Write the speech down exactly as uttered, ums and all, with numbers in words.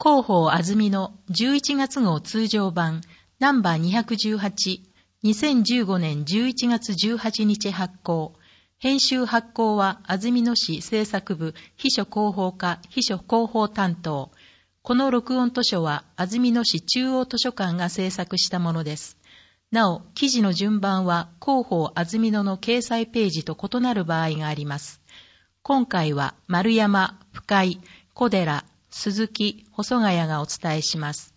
広報あずみのじゅういちがつ号通常版ナンバーにひゃくじゅうはち、にせんじゅうごねんじゅういちがつじゅうはちにち発行。編集発行は安曇野市制作部秘書広報課秘書広報担当。この録音図書は安曇野市中央図書館が制作したものです。なお、記事の順番は広報安曇野の掲載ページと異なる場合があります。今回は丸山、深井、小寺、鈴木、細谷がお伝えします。